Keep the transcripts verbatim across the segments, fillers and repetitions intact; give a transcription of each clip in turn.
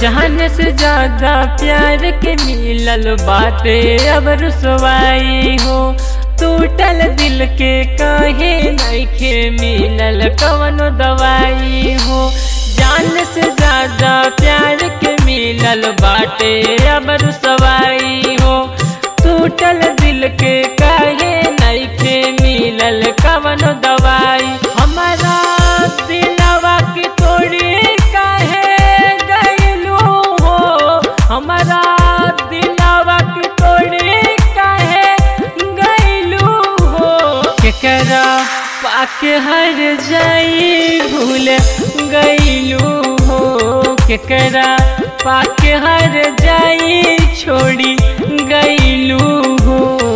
जान से ज्यादा प्यार के मिलल बाटे अब रुसवाई हो। टूटल दिल के काहे नइखे मिलल कवनो दवाई हो। जान से ज्यादा प्यार के मिलल बाटे अब रुसवाई हो। टूटल दिल के काहे नइखे मिलल कवनो दवाई। हमारा दिलवा की तोड़ी काहे गइलू हो। हमारा दिलवा की तोड़ी काहे गइलू हो। केकरा पाके हर जाई भूल गइलू हो। केकरा पाके हर जाई छोड़ी गइलू हो।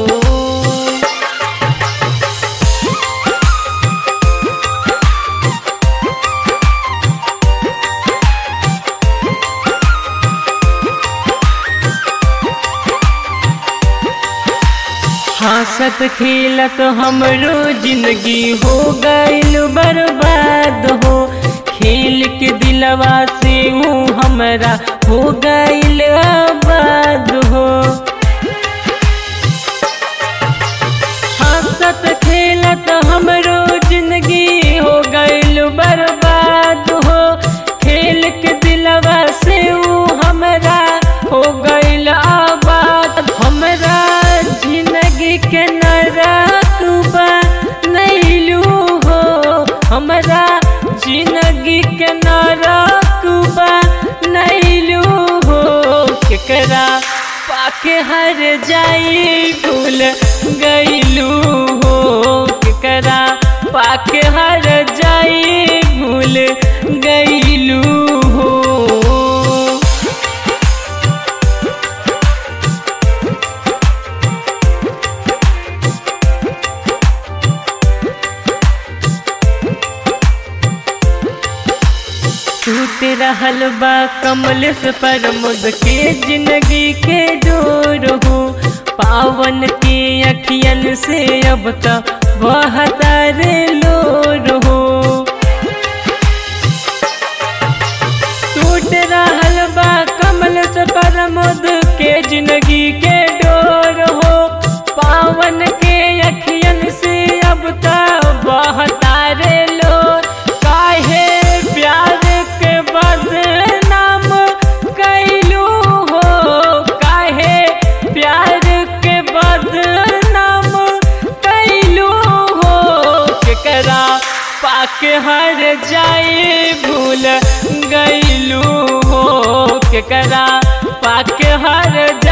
हंसत खेलत हमरो जिंदगी हो गइल बर्बाद हो। खेल के दिलवा से ऊ हमरा हो गइल आबाद हो। हंसत खेलत हमरो जिंदगी हो गइल बर्बाद हो। खेल के दिलवा से ऊ हमरा हो गइल आबाद। हमरा जिंदगी के नरक बनैलू हो। हमरा जिंदगी के नरक बनैलू हो। केकरा पाके हर जाई भूल गइलू हो। केकरा पाके हर जाई भूल गइलू हो। टूट रहल बा कमलेश प्रमोद के जिंदगी के डोर हो। पावन के अखियन से अब तक बहता रे लोर हो। टूट रहल बा कमलेश प्रमोद के जिंदगी के डोर हो। पावन के अखियन से अब तक बहता रे लोर। काहे प्यार बदनाम कैलू हो। काहे प्यार के बदनाम कैलू हो। केकरा पाके हर जाई भूल गइलू हो। केकरा पाके हर